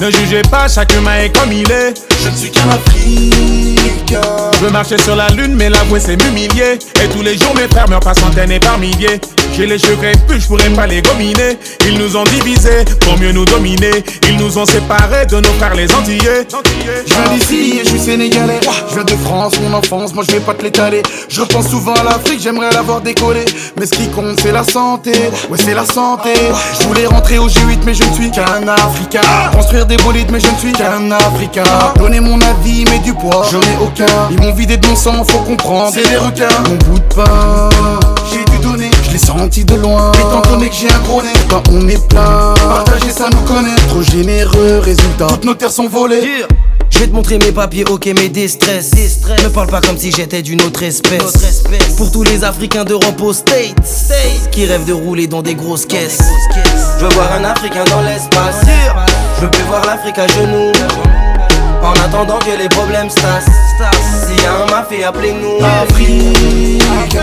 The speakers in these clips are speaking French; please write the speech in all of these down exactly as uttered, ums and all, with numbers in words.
Ne jugez pas, chaque humain est comme il est. Je ne suis qu'un Africain. Je veux marcher sur la lune, mais l'avouer c'est m'humilier. Et tous les jours mes frères meurent par centaines et par milliers. J'ai les cheveux crépus, je pourrais pas les gominer. Ils nous ont divisés pour mieux nous dominer. Ils nous ont séparés de nos frères les Antillais. Je viens d'ici et je suis sénégalais. Je viens de France, mon enfance, moi je vais pas te l'étaler. Je repense souvent à l'Afrique, j'aimerais l'avoir décollé. Mais ce qui compte c'est la santé, ouais c'est la santé. Je voulais rentrer au G huit mais je ne suis qu'un Africain. Construire des bolides mais je ne suis qu'un Africain. Donner mon avis mais du poids, j'en ai aucun. Ils m'ont vidé de mon sang, faut comprendre, c'est des requins. Mon bout de pain, j'ai dû donner, je l'ai senti de loin. Étant donné que j'ai un gros nez, quand on est plein, partager ça nous connaît. Trop généreux, résultat, toutes nos terres sont volées. Yeah. Je vais te montrer mes papiers, ok, mes déstress. Ne parle pas comme si j'étais d'une autre espèce. Autre espèce. Pour tous les Africains d'Europe aux States, States qui rêvent de rouler dans des grosses caisses. Je veux voir un Africain dans l'espace. Yeah. Je veux plus voir l'Afrique à genoux. En attendant que les problèmes stassent. S'il y a un mafé, appelez-nous. Afrique.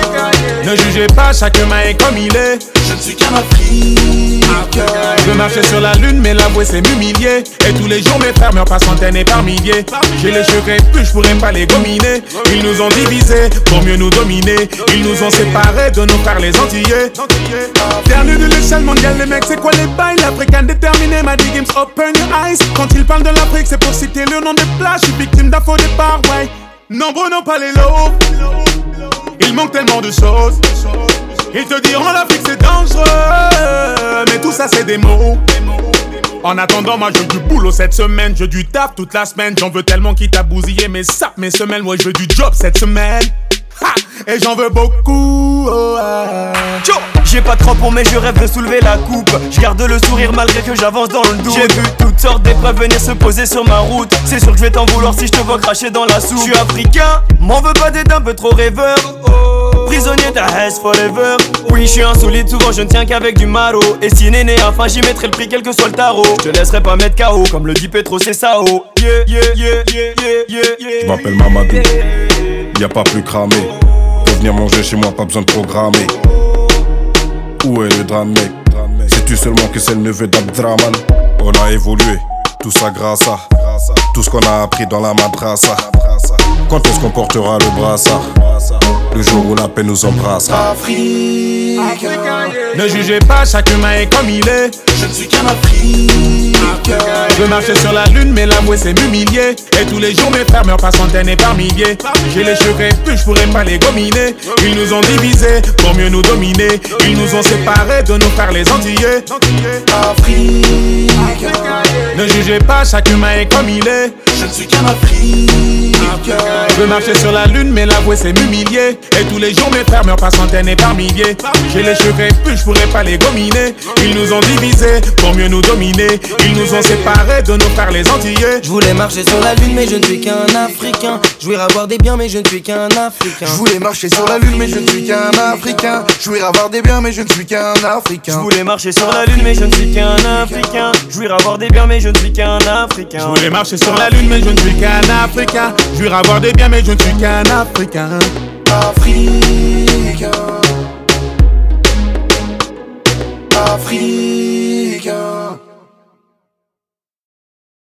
Ne jugez pas, chaque humain est comme il est. Je ne suis qu'un Africain. Je veux marcher sur la lune, mais l'avouer c'est m'humilier. Et tous les jours mes frères meurent par centaines et par milliers. J'ai les cheveux crépus, je pourrais pas les gominer. Ils nous ont divisés pour mieux nous dominer. Ils nous ont séparés de nos frères les Antillais. Dernier de l'échelle mondiale, les mecs, c'est quoi les bails? L'Africain déterminé m'a dit Games, open your eyes. Quand ils parlent de l'Afrique, c'est pour citer le nom des plages. Je suis victime d'infos départ, ouais. Nombreux n'ont pas les lots. Il manque tellement de choses. Ils te diront l'Afrique c'est dangereux, mais tout ça c'est des mots. En attendant, moi je veux du boulot cette semaine, je veux du taf toute la semaine. J'en veux tellement qu'il t'a bousillé mes sapes, mes semelles. Moi je veux du job cette semaine. Ha! Et j'en veux beaucoup. Oh, ah. J'ai pas de crampons mais je rêve de soulever la coupe. Je garde le sourire malgré que j'avance dans le doute. J'ai vu toutes sortes d'épreuves venir se poser sur ma route. C'est sûr que je vais t'en vouloir si je te vois cracher dans la soupe. Je suis africain, m'en veux pas d'être un peu trop rêveur. Prisonnier ta haise forever. Oui je suis insolite, souvent je ne tiens qu'avec du maro. Et si néné enfin j'y mettrai le prix quel que soit le tarot. Je te laisserai pas mettre K O comme le dit Petro c'est ça oh. Yeah yeah yeah yeah yeah yeah yeah. Je m'appelle Mamadou, y'a pas plus cramé. Pour venir manger chez moi pas besoin de programmer. Où est le drame mec? Sais-tu seulement que c'est le neveu d'Abdraman? On a évolué, tout ça grâce à tout ce qu'on a appris dans la madrasa. Quand est-ce qu'on portera le brassard? Le jour où la paix nous embrassera. Africain. Ne jugez pas, chaque humain est comme il est. Je ne suis qu'un Africain. Je veux marcher sur la lune, mais l'avouer c'est m'humilier. Et tous les jours mes frères meurent par centaines et par milliers. J'ai les cheveux crépus, je pourrais pas les gominer. Ils nous ont divisés pour mieux nous dominer. Ils nous ont séparés de nos frères les Antillais. Africain. Ne jugez pas, chaque humain est comme il est. Je ne suis qu'un Africain. Je veux marcher sur la lune, mais l'avouer c'est m'humilier. Et tous les jours mes frères meurent par centaines et par milliers. J'ai les cheveux crépus, je pourrais pas les gominer. Ils nous ont divisés pour mieux nous dominer. Ils nous ont séparés de nos frères les Antillais. Je voulais marcher sur la lune mais je ne suis qu'un Africain. Jouir avoir des biens mais je ne suis qu'un Africain. Je voulais marcher sur la lune mais je ne suis qu'un Africain. Jouir avoir des biens mais je ne suis qu'un Africain. Je voulais marcher sur la lune mais je ne suis qu'un Africain. Jouir avoir des biens mais je ne suis qu'un Africain. Je voulais marcher sur la lune mais je ne suis qu'un Africain. Jouir avoir des biens mais je ne suis qu'un Africain. Africain. Africain.